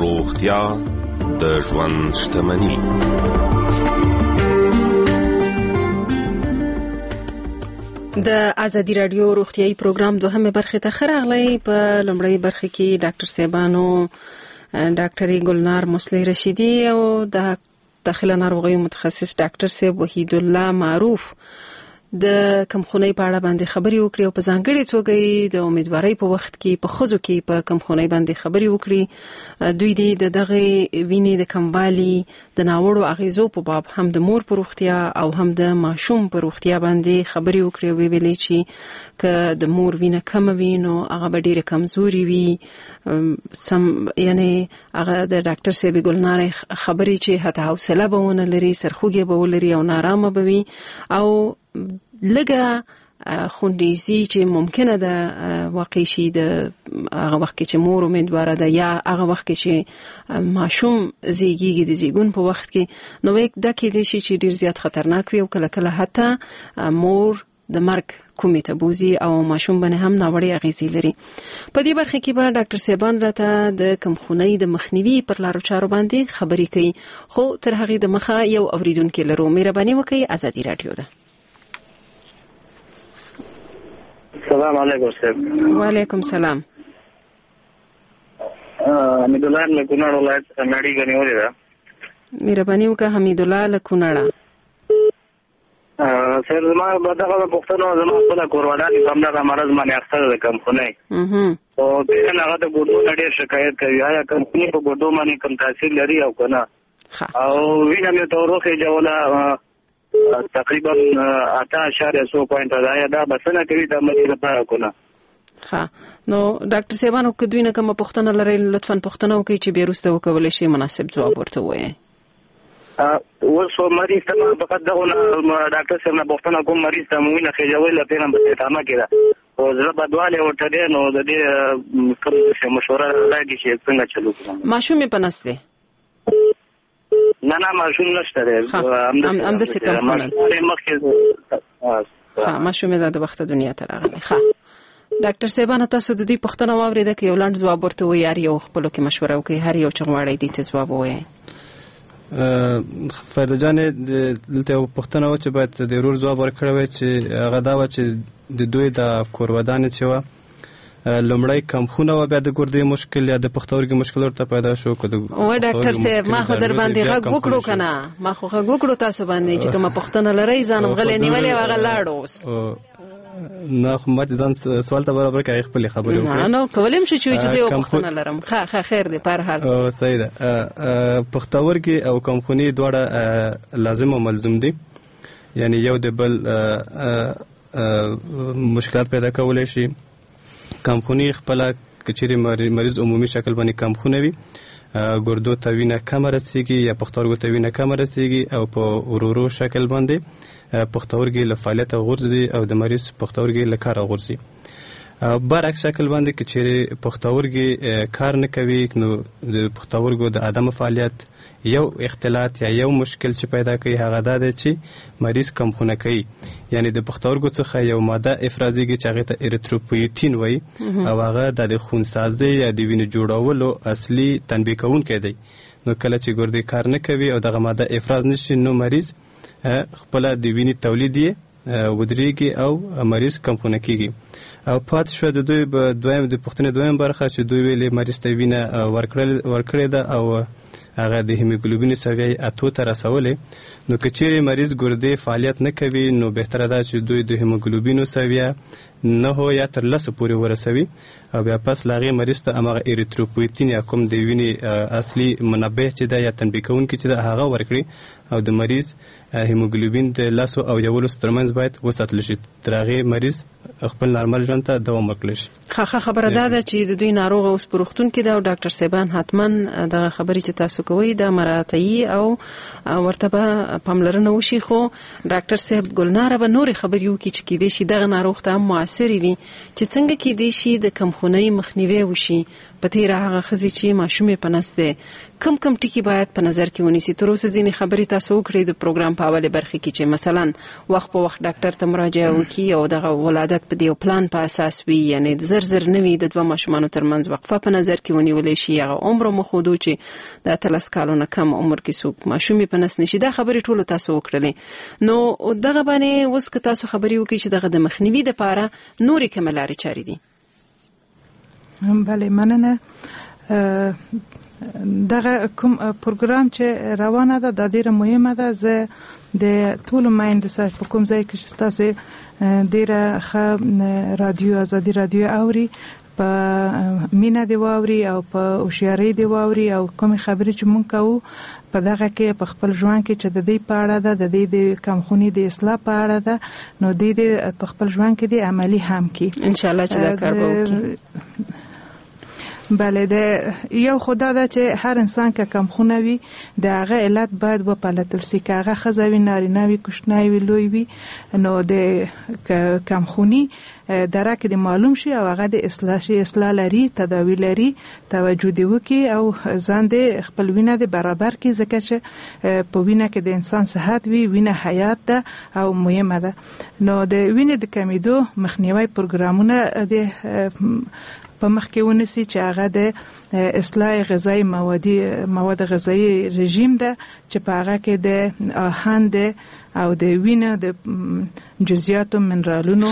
روغتیا د ژوند شتمني. د ازادي رادیو روغتیايي پروګرام دوهمه برخه ته خراغلی. په لومړی برخه کې ډاکټر صاحبانو ډاکټر ګلنار مصلی رشیدی او د داخله ناروغیو متخصص ډاکټر صاحب وحید الله معروف د کمخونۍ په اړه باندې خبرې وکړي او په ځانګړي توګه د امیدوارۍ په وخت کې په خزو کې په کمخونۍ باندې خبرې وکړي. دوی د دغه وینې د کموالي د ناوړو اغیزو په باب هم د مور په روغتیا او هم د ماشوم په روغتیا باندې خبرې وکړي او ویلي چې که د مور وینه کم وي نو هغه به ډېره کمزوري وي. یعنی هغه د ډاکټر صاحب ګلنار خبرې چې حتی حوصله به ونه لري، سرخوږی به ولري او نارامه به وي او لګه خوندیزي چې ممکنه ده واقع شي د هغه وخت کې چې مور امیدواره ده یا هغه وخت کې چې ماشوم زیږیږي د زیږون په وخت کې، نو یک د کې دي چې ډیر زیات خطرناک وي او کله کله حتی مور د مرګ کومې ته بوزي او ماشوم باندې هم ناوړه اغیزې لري. په دې برخه کې به ډاکټر صاحبان راته د کمخونۍ د مخنیوي پر لارو چارو باندې خبرې کوي. خو تر هغه د مخه یو اوریدونکو لرو. مهرباني وکړئ، ازادي رادیو ده. السلام علیکم صاحب. وعلیکم سلام. حمید الله له کونړ ولایت نړۍ غنیولې ده. مهرباني وکړه حمید الله له کونړ. سر زما دغه پښتنو زما خپل کوروالاني کوم دغه مرز باندې اخته ده کمخونۍ. او دغه هغه د ګډو ډېر شکایت کوي. آیا کمخونۍ په ګډو باندې کوم تاثیر لري او کنه؟ او وینه مې توروخه جوړه تقریبا 8.0 ده. دا بسنه کوي د مې لپاره کنه. ها نو ډاکټر صاحبانو که دوی نه کوم پښتنه لري لطفا پښتنه وکړي چې بیرسته وکول شي مناسب جواب ورته وایي. وسو مریض ته فقط دغه ډاکټر صاحب نه پښتنه کوم مریض ته مو نه خېجوي لته نه به تامه کړه او زړه بدواله ورته نو د دې کوم مشوره راځي چې څنګه چلو کړم. ماشوم په نسته نه ماشوم نشته ده. هم د سکم خونل ماشوم د وخت دنیا ته راغلی. ډاکټر صاحبانو تاسو د دې پښتنه واورېده کې یو لاند جواب ورته وایي، هر یو خپل کې مشوره وکړي، هر یو چې غواړي دې ته جواب وایي. فرد جان دلته پښتنه و چې باید د ورور جواب ورکړی وای چې هغه دا و چې د دوی د کورودانې چې و لومړی کمخونه و بیا د ګردې مشکل یا د پښتورګي مشکل ورته پیدا شو. او ډاکټر صاحب ما خو در باندې غږ وکړو کنه، ما خو غږ وکړو تاسو باندې چې کومه پښتنه لري ځانم غلې نیولې واغه لاړو. نه خو ماته ځان سوال ته برابر کوي خپل خبرې وکړي. نه کولم شي چې یو پښتنه لرم. خیر دی په هر حال. صحیح ده. پښتورګي او کمخوني دواړه لازم او ملزم دي، یعنی یو د بل مشکلات پیدا کولای شي. کمخوني خپل کچېری مریض عمومي شکل باندې کمخونه وي، ګردو ته وینه کم رسیږي یا پښتورګو ته وینه کم رسیږي او په ورورو شکل باندې پښتورګي له فعالیت غورځي او د مریض پښتورګي له کار غورځي. برعکس شکل باندې کچېری پښتورګي کار نه کوي نو د پښتورګو د عدم فعالیت یو اختلال یا یو مشکل چې پیدا کوي هغه دا دی چې مریض کمخونه کوي، یعنی د پښتورګو څخه یو ماده افرازیږي چې هغه ته اریتروپویټین وایي او هغه د خونسازي یا د وینې جوړولو اصلي تنبیه کوونکی دی. نو کله چې ګردې کار نه کوي او دغه ماده افراز نشي نو مریض خپل د وینې تولید یې ودرېږي او مریض کمخونه کیږي. او پات شو د دوی د پښتنې دویم برخه چې دوی ویلې مریض ته وینه ورکړې ده او هغه د هیموګلوبین سویه 8 ته رسولې. نو کچېری مریض ګردې فعالیت نه کوي نو بهتره ده چې دوی د هیموګلوبین سویه 9 یا تر 10 پورې ورسوي او بیا پس لاغي مریض ته هغه اریتروپویټین یا کوم د وینې اصلي منبه چې دا یا تنبیه کوونکی چې دا هغه ورکړي او د مریض هیموګلوبین د 10 او 11 ترمنځ باید وساتل شي تر هغه مریض خپل نارمل ژوند ته دوام ورکړي شي. خبره ده چې د دوی ناروغ اوس پروختون کې دا ډاکټر صاحبان حتما د خبرې چې تاسو کوي د مراتعي او ورته به پاملرنه وشي. خو ډاکټر صاحب ګلنار به نور خبرې وکړي چې کې دي شي دغه ناروغ ته موثر وي چې څنګه کې دي شي د کمخونۍ مخنیوي وشي پتیره هغه خزي چې ماشومې پنسته کم ټکی باید په نظر کې ونیسي. تر اوسه ځینې خبرې تاسو وکړې د پروګرام په اوله برخه کې چې مثلا وخت په وخت ډاکټر ته مراجعه وکړي او دغه ولادت په دیو پلان په اساس وي، یعنی زر نوي د دوه ماشومانو ترمنځ وقفه په نظر کې ونیول شي، هغه عمر مخودو چې د 13 کالونو کم عمر کې څوک ماشومې پنس نشي. دا خبرې ټول تاسو وکړلې. نو دغه باندې اوس که تاسو خبرې وکړي چې دغه د مخنیوي لپاره نورې کومه لارې چارې دي؟ بله، مننه. دغه کوم پروګرام چې روانه ده دا ډیره مهمه ده. زه د ټول مایند سره په کوم ځای کې تاسو ډیره ښه رادیو ازادي رادیو اوري، په مینا دی واوري او په هوښیارۍ دی واوري او کوم خبرې چې مونږ کوو په دغه کې په خپل ژوند کې چې د دې په اړه ده، د دې د کمخونی د اصلاح په اړه ده، نو دې په خپل ژوند کې د عملی هم کې ان شاء الله چې دا کار وکړي. بله، د یو خدا ده چې هر انسان که کمخونه وي د هغه علت باید وپلټل شي، که هغه ښځه وي، نارینه وي، کوچنی وي، لوی وي، نو د کمخونی درک د معلوم شي او هغه د اصلاح شي، اصلاح لري، تداوی لري، توجه دی وکي او ځان د خپل وینه د برابر کې، ځکه چې په وینه کې د انسان صحت وي، وینه حیات ده او مهمه ده. نو د وینې د کمیدو مخنیوي پروګرامونه د په مخ کې ونیسي چې هغه د اصلاح غذایی مواد غذایی رژیم ده چې په هغه کې د آهن او د وینه د جزئیاتو منرالونو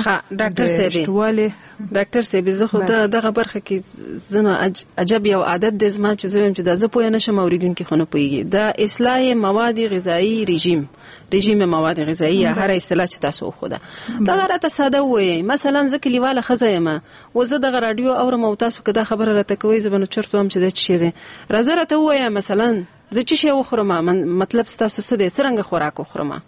ډاکټر صاحب زه خو دغه برخه کې زنه عجب یو عادت د زما چې زویم چې د زه پوه نه شم اوریدونکو خو نه پوهیږي د اصلاح مواد غذایی رژیم مواد غذایی هر اصطلاح چې تاسو خو دا راته ساده وایي. مثلا زه کلیواله خزه یم او زه د رادیو اورم او تاسو کدا خبره راته کوي زبنه چرته هم چې د چي دي راځه راته وایي مثلا زه چې شی وخورم، مطلب تاسو څه دي څنګه خوراک وخورم؟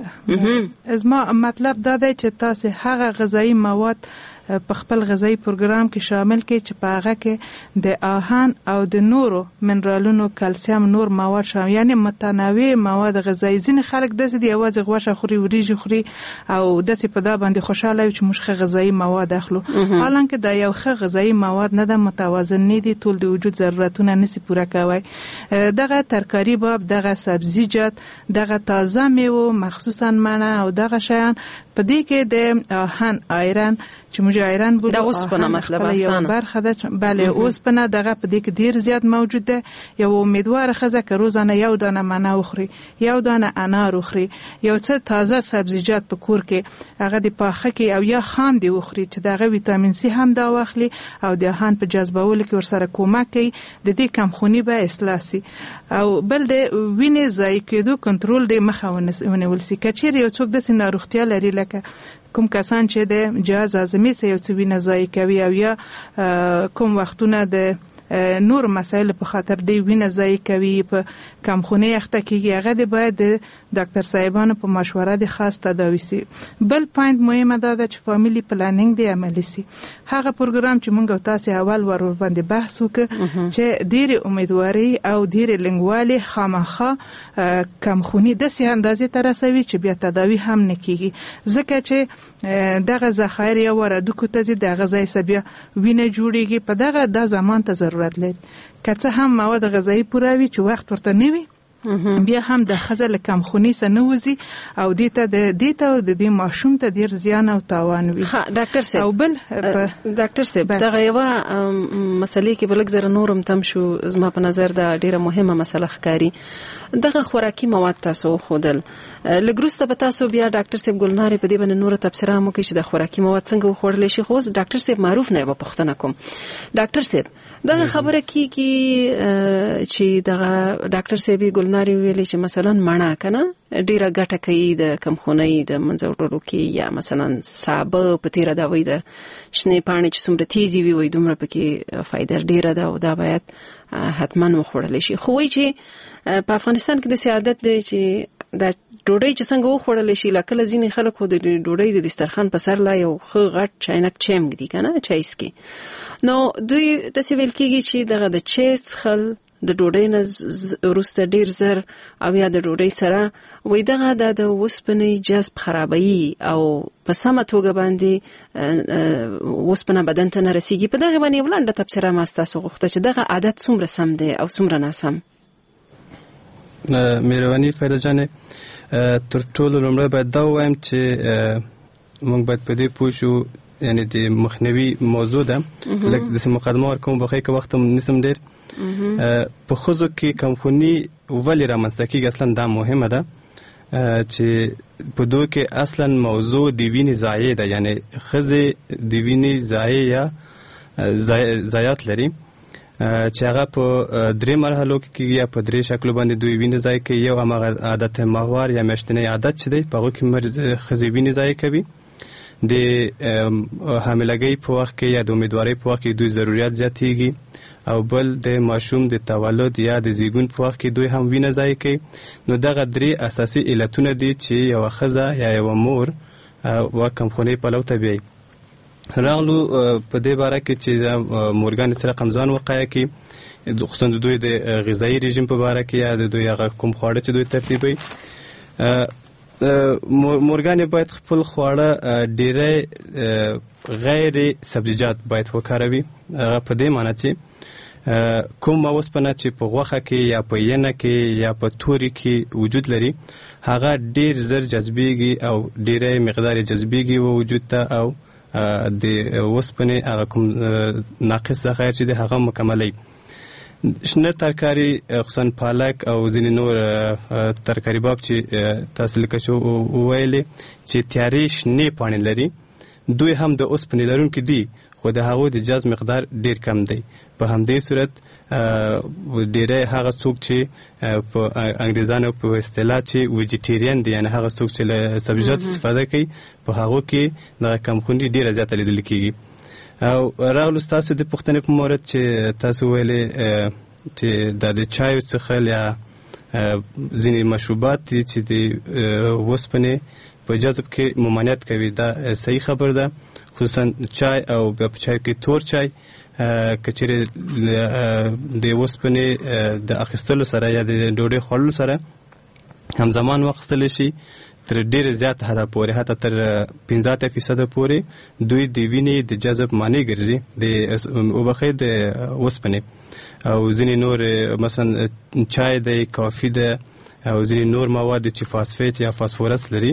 زما مطلب دا دی چې تاسو هغه غذایی مواد په خپل غذایی پروګرام کې شامل کړئ چې په هغه کې د آهن او د نورو منرالونو، کلسیم، نور مواد شامل، یعنی متنوع مواد غذایی. ځینې خلک داسې دي یوازې غوښه خوري، وریجې خوري او داسې په دا باندې خوشاله وي چې موږ ښه غذایی مواد اخلو، حالانکه دا یو ښه غذایی مواد نه ده، متوازن نه دي، ټول د وجود ضرورتونه نشي پوره کوي. دغه ترکاری باب، دغه سبزیجات، دغه تازه میوه، مخصوصا منه او دغه شیان په دې کې د آهن، آیرن چې موږ آیرن بولو، د اوسپنه مطلب اسانه برخه ده. بله، اوسپنه دغه په دې کې ډیر زیات موجود ده. یو امیدواره ښځه که روزانه یو دانه منه وخوري، یو دانه انار وخوري، یو څه تازه سبزیجات په کور کې هغه د پاخه کې او یا خام دی وخوري چې دغه ویټامین سی هم دا واخلي او د آهن په جذبولو کې ورسره کومک کوي، د دې کمخونی به اصلاح شي. او بل د وینې ضایع کېدو کنټرول د مخه ونیول شي. که چیرې یو څوک داسې ناروغتیا لري لکه کوم کسان چې د جهاز هاضمې سره یو څه وینه ضایع کوي او یا کوم وختونه د نور مسایل په خاطر دی وینه ضایع کوي، په کمخونی اخته کیږي، هغه د باید د ډاکټر صاحبانو په مشوره د خاص تداوی شي. بل پوینټ مهمه ده چې فامیلی پلانینګ دی عملی شي. هغه پروګرام چې موږ تاسو اول ور باندې بحث وکړ چې ډېر امیدواري او ډېر لنګوالي خامخا کمخونی د سي اندازې تر رسوي چې بیا تداوی هم نکېږي، ځکه چې دغه ذخایر یا وردکو ته د غذای سبیا وینه جوړیږي، په دغه د زمان ته ضرورت لري. که څه هم مواد غذایی پوره وي چې وخت ورته نه وي، بیا هم د ښځې له کمخونی څخه نه وځي او دې ته د دې ماشوم ته ډیر زیان او تاوان وي. ډاکټر صاحب، او بل ډاکټر صاحب دغه یو مسلې کې بلک زره نورم تم شو، زما په نظر دا ډیره مهمه مسله ښکاری. دغه خوراکي مواد تاسو خودل لګروسته به تاسو بیا ډاکټر صاحب ګلنار په دې باندې نور تفسیر هم کوي چې د خوراکي مواد څنګه وخورل شي. خو ډاکټر صاحب معروف نه به پښتنه کوم. ډاکټر صاحب دغه خبره کیږي چې دغه ډاکټر صاحب ګلنار ویلي چې مثلا مڼه کنه ډیره ګټه کوي د کمخونی د منځوړلو کې، یا مثلا سابه په تیره دا وي د شنه پاڼې چې څومره تیزی وي دومره پکې فایده ډیره ده او دا باید حتما وخورل شي. خو وایي چې په افغانستان کې د سیادت دی چې د ډوډۍ چې څنګه وخورل شي، لکه ځینې خلک خو د ډوډۍ د دسترخوان په سر لا یو ښه غټ چاینک چیم ږدي کنه چای څکي. نو دوی تاسو ویل کېږي چې دغه د چای څښل د ډوډۍ نه وروسته ډیر زر او یا د ډوډۍ سره وای دغه د اوسپنې جذب خرابوي او په سمه توګه باندې اوسپنه بدن ته نه رسیږي. په دغه باندې ولنډه تبصره ما ستاسو غوښته چې دغه عادت څومره سم دی او څومره ناسم. مهرباني فایده جانې، تر ټولو لومړی باید دا ووایم چې موږ باید په دې پوه شو، یعنی د مخنیوي موضوع ده. لکه داسې مقدمه ورکوم، بخښئ که وخت هم نیسم ډېر. په ښځو کې کمخوني ولې رامنځته کېږي؟ اصلا دا مهمه ده چې په دوی کې اصلا موضوع د وینې ضایع ده، یعنی ښځې د وینې ضایع یا ضایعات لري چې هغه په 3 مرحلو کې کېږي یا په 3 شکلو باندې دوی وینې ضایع کوي. یو هماغه عادت ماهوار یا میاشتنی عادت چې دی، په هغو کې ښځې وینې ضایع کوي. د حاملګۍ په وخت کې یا د امیدوارۍ په وخت کې دوی ضرورت زیاتېږي، او بل د ماشوم د تولد یا د زیږون په وخت کې دوی هم وینه ضایع کوي. نو دغه 3 اساسي علتونه دي چې یوه ښځه یا یوه مور و کمخونۍ پلو ته بیایي. راغلو په دې باره کې چې د مورګانې سره ځان وقایه کړي، خصوصا د دوی د غذایي رژیم په باره کې یا د دوی هغه کوم خواړه چې دوی ترتیبوي. مورګانې باید خپل خواړه ډېری غیر سبزیجات باید وکاروي. هغه په دې معنی چې کوم اوسپنه چې په غوښه کې یا په ینه کې یا په توري کې وجود لري، هغه ډېر زر جذبېږي او ډېری مقدار جذبېږي وجود ته، او د اوسپنې هغه کوم ناقص ذخایر چې دی هغه مکملوي. شنه ترکاري خصوصا پالک او ځینې نور ترکاري باب چې تاسو لکه چې وویلې چې تیارې شنې پاڼې لري، دوی هم د اوسپنې لرونکي دي، خو د هغو د جذب مقدار ډیر کم دی. په همدې صورت ډیری هغه څوک چې په انګریزانو په اصطلاح چې ویجیټیرین دي، یعنی هغه څوک چې له سبزیجاتو استفاده کوي، په هغو کې د کمخوني ډیره زیاته لیدل کیږي. او راغلو ستاسو د پوښتنې په مورد چې تاسو ویلې چې د چایو څښل یا ځینې مشروبات دي چې د اوسپنې په جذب کې ممانعت کوي، دا صحیح خبر ده. خصوصا چای او بیا په چای کې تور چای که چیرې د اوسپنې د اخیستلو سره یا د ډوډۍ خوړلو سره همزمان واخیستلی شي، تر ډېر زیات حده پورې، حتی تر 15% پورې دوی د وینې د جذب معنی ګرځي د اوبخې د اوسپنې. او ځینې نور مثلا چای دی، کافي ده، او ځینې نور مواد چې فاسفیت یا فاسفورس لري،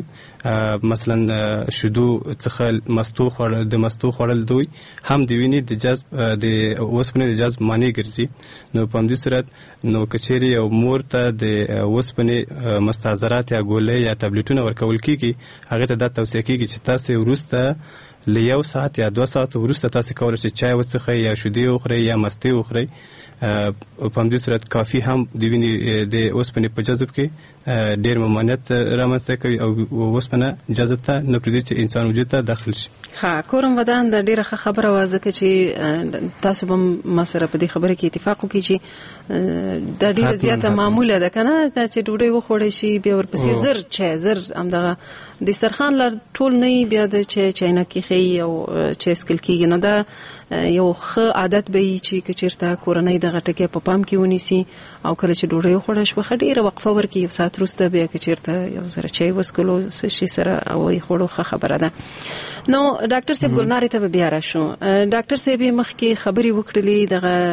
مثلا شیدو څخه د مستو خوړل دوی هم د وینې د جذب د اوسپنې د جذب معنی ګرځي. نو په همدې صورت نو که چیرې یو مور ته د اوسپنې مستحضرات یا ګولۍ یا ټابلیټونه ورکول کېږي، هغې ته دا توصیه کېږي چې تاسې وروسته له 1 ساعت یا 2 ساعت وروسته تاسې کولی شئ چای وڅښئ یا شیدې وخورئ یا مستې وخورئ. په همدې صورت کافي هم د وینې د اوسپنې په جذب کې ډېر ممانعت رامنځته کوي او اوسپنه جذب ته نه پرېږدي چې انسان وجود ته داخل شي. کورم ودان د ډېره ښه خبره وه، ځکه چې تاسو به ما سره په دې خبره کې اتفاق وکړئ چې دا ډېره زیاته معموله ده که نه، دا چې ډوډۍ وخوړی شي بیا ورپسې زر چای زر همدغه دسترخوان له ټول نه بیا د چاینک ایښی او چای څښل کېږي. نو دا یو ښه عادت به وي چې که چېرته کورنۍ دغه ټکی په پام کې ونیسي او کله چې ډوډۍ وخوړه شوه ښه ډېره وقفه ورکړي، 1 ساعت وروسته بیا که چېرته یو ځره چای وڅښلو څه شي سره او یې خوړو ښه خبره ده. نو ډاکټر صاحب ګلنارې ته به بیا راشو. ډاکټر صاحب یې مخکې خبرې وکړلې،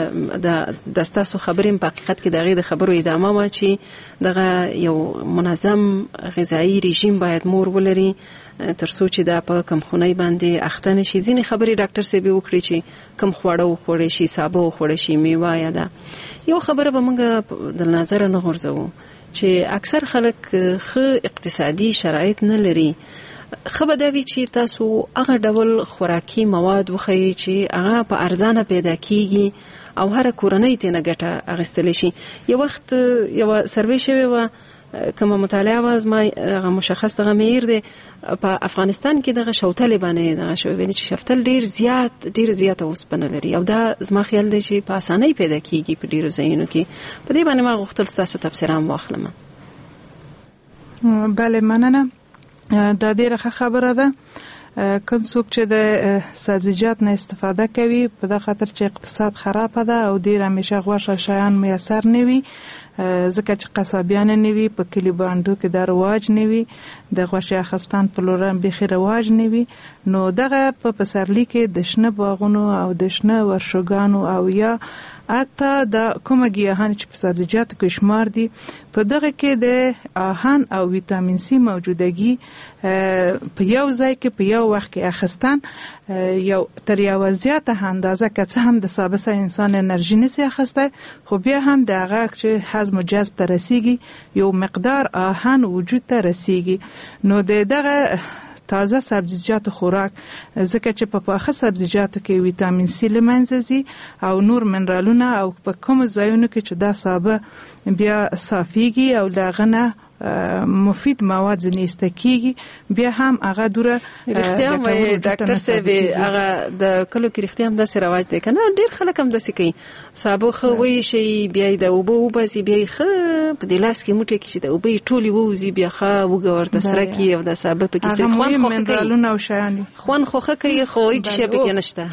د ستاسو خبرې په حقیقت کې د هغې د خبرو ادامه وه چې دغه یو منظم غذایي رژیم باید مور ولري تر څو چې دا په کمخونۍ باندې اخته نه شي. ځینې خبرې ډاکټر صاحب یې وکړې چې کم خواړه وخوړی شي، سابه وخوړی شي، میوه یا ده. یو خبره به موږ د نظره نه غورځوو چې اکثر خلک ښه اقتصادي شرایط نه لري. ښه به دا وي چې تاسو هغه ډول خوراکي مواد وښیئ چې هغه په ارزانه پیدا کیږي او هره کورنۍ ترې ګټه اخیستلی شي. یو وخت یوه سروې شوې وه، کومه مطالعه وه، زما هغه مشخص دغه معیار دی، په افغانستان کې دغه شوتلې باندې دغه شوی ویني چې شفتل ډېر زیاته اوسپنه لري او دا زما خیال دی چې په اسانۍ پیدا کیږي په ډېرو ځایونو کې. په دې باندې ما غوښتل ستاسو تبصره هم واخلم. بله، مننه. دا ډېره ښه خبره ده. کوم څوک چې د سبزیجات نه استفاده کوي په د خاطر چې اقتصاد خراب ده او ډیر همیشه غوښه شیان میسر نه وي، ځکه چې قصابیان نه وي په کلی باندې کې د رواج نه وي، د غوښې اخستان په لورن به رواج نه وي، نو دغه په پسرلی کې د شنه باغونو او د شنه ورشوګانو او یا حتی د کومه ګیاهان چې په سبزیجاتو کې شمار دي په دغه کې د آهن او ویټامین سي موجودګي په یو ځای کې په یو وخت کې اخستان یو تر یو زیاته اندازه که څه هم د ثابت انسان انرژي نشي اخسته، خو بیا هم د هغه چې هضم او جذب ته رسیږي یو مقدار آهن وجود ته رسیږي. نو دغه تازه سبزیجات خوراک ځکه چې په پاخه سبزیجاتو کې ویټامین سي لمنځه ځي او نور منرالونه او په کوم ځایونو کې چې دا سابه بیا صافيږي او دغه مفید مواد ځنې استکیږي بیا هم هغه دوره رښتیا وایي ډاکټر صاحب، هغه د کلو کې رښتیا هم داسې رواج دی کنه، ډیر خلک هم داسې کوي سابه خو وایي شي بیا د اوبو وباسي بیا خو په د لاس کې موټی کې چې د اوبو ټولي ووزي بیا خو وګورته سره کې او د سابه په کې څه خوان خو منرالونه او شیان خوان خو کوي خو هیڅ شی به کې نشته.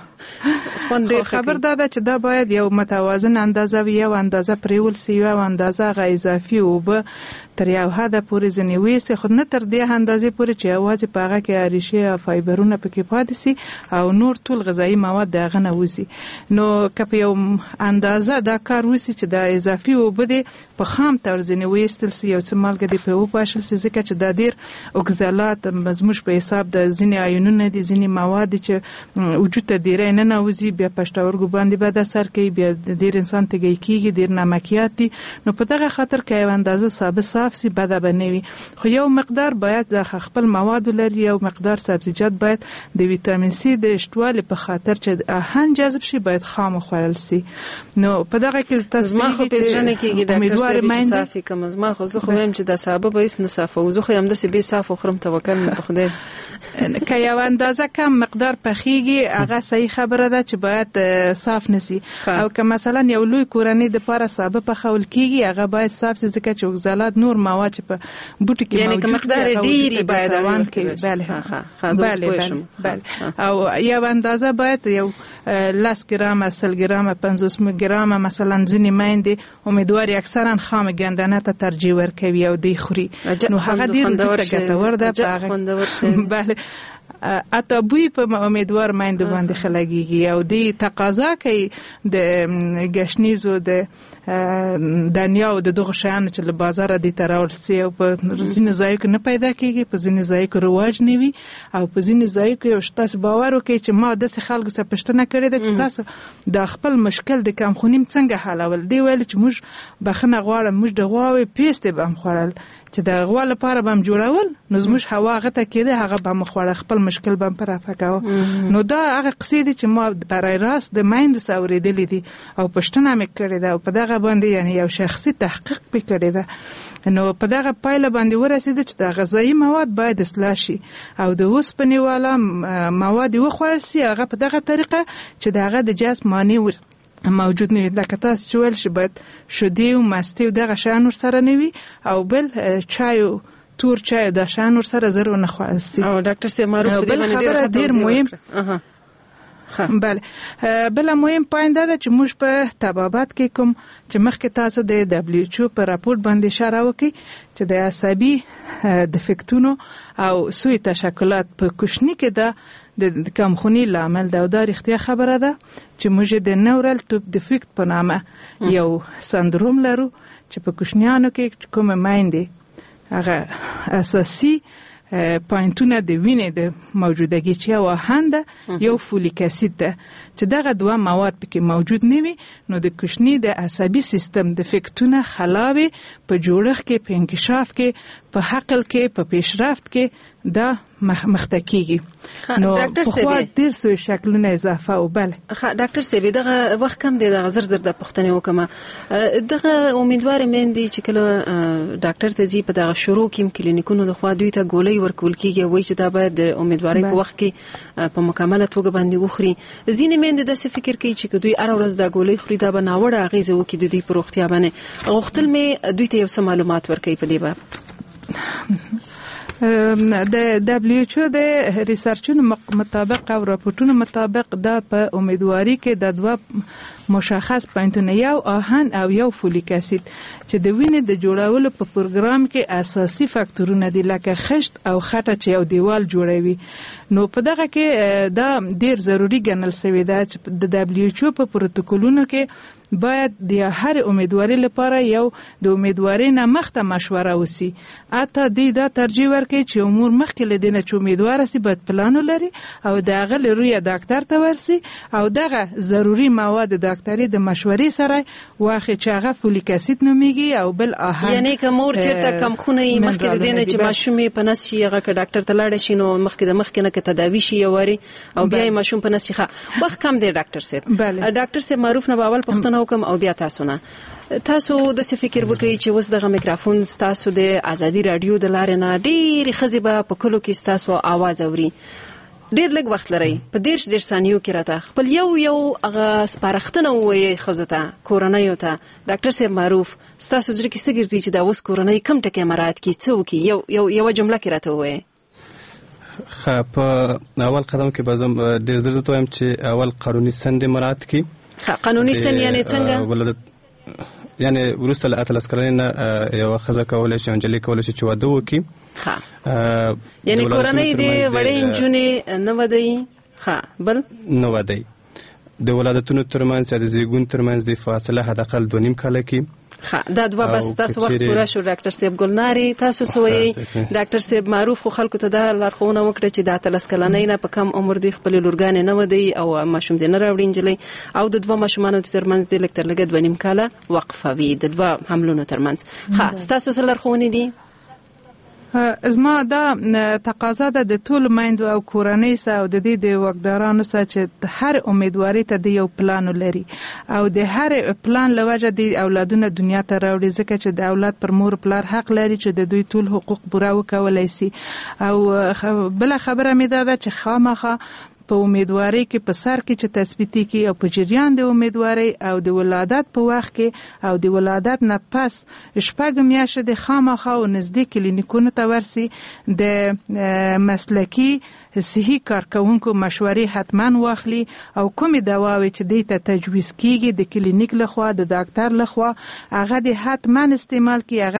خبر داده چې دا باید یو متوازن اندازه وي، یو اندازه پریول سی، یو اندازه غ اضافي او به تر یو حد پورې ځنی وېسي، خو نه تر دې اندازې پورې چې اواز په هغه کې اریشه او فایبرونه پکې پاتې سي او نور ټول غذایی مواد دغه نه وځي. نو که په یو اندازه دا کار وسی چې د اضافي او به په خام تور ځنی وېستل سي یو څه مالګه دی په او پاشل سي، ځکه چې د ډیر اوکزالات مزموش په حساب د ځنی آیونونه دي، ځنی مواد چې وجود ته ډیر نه نوځي بیا پښتورګو باندې بد اثر کوي، بیا ډیر انسان ته کیږي، ډیر نمکیات دي. نو په دغه خاطر کې یو اندازه سابه صاف سي بد بنوي، خو یو مقدار باید د خپل مواد لري، یو مقدار سبزیجات باید د ویټامین سي د اشتوال په خاطر چې آهن جذب شي باید خام خوړل سي. نو په دغه کې تاسو ما خو پېژنې کېږي ډاکټر صاحب صافي کوم زما خو زه خو هم چې د سابه به هیڅ نه صاف او زه خو هم د سی به صاف خورم توکل نه خدای که یو اندازه کم مقدار پخېږي هغه صحیح خبره ده چې باید صاف نسی، او که مثلا یو لوی کورنۍ د پاره سابه پخول کیږي هغه باید صاف سي، ځکه چې اوکزالات نور مواد چې په بوټي کې موجود دي یعنی مقدار ډیری باید روان کې. بله او یو اندازه باید یو 10 ګرام 10 ګرام 50 ګرام مثلا ځنی مایندې امیدواري اکثرا خام ګندنه ته ترجیح ورکوي او دی خوري، نو هغه ډیر ګټور ده. بله اته بوی په امیدوار مایند باندې خلګيږي او دی تقاضا کوي د گشنیزو د دنیا او د دغه شیانو چې له بازار دي تراول سي او په ځینې ځایو کې نه پیدا کیږي، په ځینې ځایو کې رواج نه وي او په ځینې ځایو کې شتاس باور وکړي چې ما د خلکو څخه پښتنه کړې ده چې تاسو د خپل مشکل د کمخونیم څنګه حلول دی، ویل چې موږ بخنه غواړم موږ د غواوي پیسته بم خورل چې د غوا لپاره بم جوړول، نو زموږ هوا غته کېده هغه بم خوړ خپل مشکل بم پر افکاو. نو دا هغه قصیده چې ما برای راست د مایند ساوریدلې دي او پښتنه مې کړې ده او په دغه باندې یعنی یو شخصي تحقیق پکړې ده، نو په دغه پایله باندې ورسېد چې د غذایی مواد باید اصلاح شي او د اوسپنې والا مواد وخوړل سي، هغه په دغه طریقه چې دغه د جذب معنی موجود نه وي، لکه تاسو چې ویل شي باید شودي او مستي او دغه شیان سره نه وي او بل چای او تور چای د شیان سره زر نه خوړل سي. او ډاکټر سي معروف دې ډیر مهم. بله بل مهم پوینټ دا چې موږ په طبابت کې کوم چې مخکې تاسو د WHO په راپور باندې اشاره وکړي چې د عصبي دفکتونو او سوی تشکلات په کوشنی کې دا د کمخونی لامل ده او دا اړتیا خبره ده چې موږ د نورال توپ دفکت په نامه یو سندروم لرو چې په کوشنیانو کې کوم مایندې هغه اساسي پوینټونه د وینې د موجودګي چې یو هنده یو فولیک اسید ده چې دغه دوه مواد پکې موجود نه وي، نو د کوشنی د عصبي سیستم د فکتونه خلاوي په جوړښت کې، په انکشاف کې، په عقل کې، په پیشرفت کې دا مختکیږي. نو په ډیر څه شکلونه اضافه او بل ډاکټر سیبی دغه وخت کم دی دغه زر د پښتنې وکمه دغه امیدوار مندي چې کله ډاکټر ته زی په دغه شروع کې کلینیکونو د خوا دوی ته ګولۍ ورکول کیږي وای چې دا باید د امیدوارۍ په وخت کې په مکمله توګه باندې وخوري. ځینې مندي د څه فکر کوي چې دوی هر ورځ د ګولۍ خوري دا به ناوړه اغیزه وکړي د دوی په روغتیا باندې. غوښتل مې دوی ته یو څه معلومات ورکړي په دې باب. د WHO د ریسرچونو مطابق او راپورټونو مطابق دا په امیدواري کې د دوه مشخص پوینټونه یو آهن او یو فولیک اسید چې د وینې د جوړولو په پروګرام کې اساسي فاکتورونه دي لکه خشت او خټه چې یو دیوال جوړوي. نو په دغه کې دا ډیر ضروری ګڼل شوی دی چې د WHO په پروتوکولونو کې باید د هر امیدواري لپاره یو د امیدواري نه مخته مشوره وسی. اته دا ترجیح ورکړي چې امور مخکې له دینه چې امیدوار سي باید پلان ولري او دغه لروي ډاکټر ته ورسي او دغه ضروری مواد ډاکټري د مشورې سره واخې چې هغه فولیک اسید نوميږي او بل آهن. یعنی که مور چیرته کم خونه مخکې له دینه چې ماشومې په نس شي هغه ډاکټر ته لاړ شي نو مخکې نه کې تداوی شي یوري او بیا ماشوم په نس شي وخت کم دی ډاکټر صاحب. ډاکټر صاحب معروف نه باول پښتنه حکم او بیا تاسو د څه فکر وکړي چې اوس دغه میکروفون تاسو د ازادي رادیو د لارې نه ډېرې ښځې به په کلو کې تاسو आवाज اوري ډېر لږ وخت لري په 10 ثانیو کې راته خپل یو هغه سپارښتنه ووایي ښځو ته کورنیو ته. ډاکټر صاحب معروف تاسو ځکه چې څه ګرځي چې دا اوس کورنۍ کم ټکي مراعات کړي څه وکړي یو جمله کې راته ووایي. په اول قدم کې به زه ډېر زر درته وایم چې اول قانوني سند مراعات کړي. قانوني سن یعنی څنګه یعنی وروسته له 18 کلنې نه یو ښځه کولی شي نجلۍ کولی شي چې واده وکړي. یعنی کورنۍ د وړې نجونې نه ودی بل نه ودی د ولادتونو ترمنځ یا د زیږون ترمنځ د فاصله حداقل 2.5 کاله کې. دا دوه بس تاسو وخت پوره شو. ډاکټر صاحب ګلناري تاسو سوې ډاکټر صاحب معروف خو خلکو ته دا لارښوونه وکړه چې د 13 کلنۍ نه په کم عمر دی خپل لورګانې نه ودی او ماشوم دې نه راوړي نجلۍ او د دوه ماشومانو ترمنځ د لکتر لګد 2.5 کاله وقفه وي د دوه حملونو ترمنځ. تاسو سره لارښوونه دي زما دا تقاضا ده د ټول میندو او کورنۍ سره او د دې د وګدارانو سره چې هر امیدواري ته د یو پلان لري او د هر پلان لوجه د اولادونه دنیا ته راوړي ځکه چې د اولاد پر مور پلار حق لري چې د دوی ټول حقوق پوره وکولای شي. او بل خبره مې ده چې خامخا په امیدواري کې په سر کې چې تثبیتي کې او په جریان د امیدواري او د ولادت په وخت کې او د ولادت نه پس شپږ میاشتې د خامخا او نزدیک کلینیکونو ته ورسي د مسلکی صحي کارکونکو مشورې حتما واخلي او کومې دواوې چې دوی ته تجویز کیږي د کلینیک لخوا د ډاکټر لخوا هغه د حتما استعمال کړي.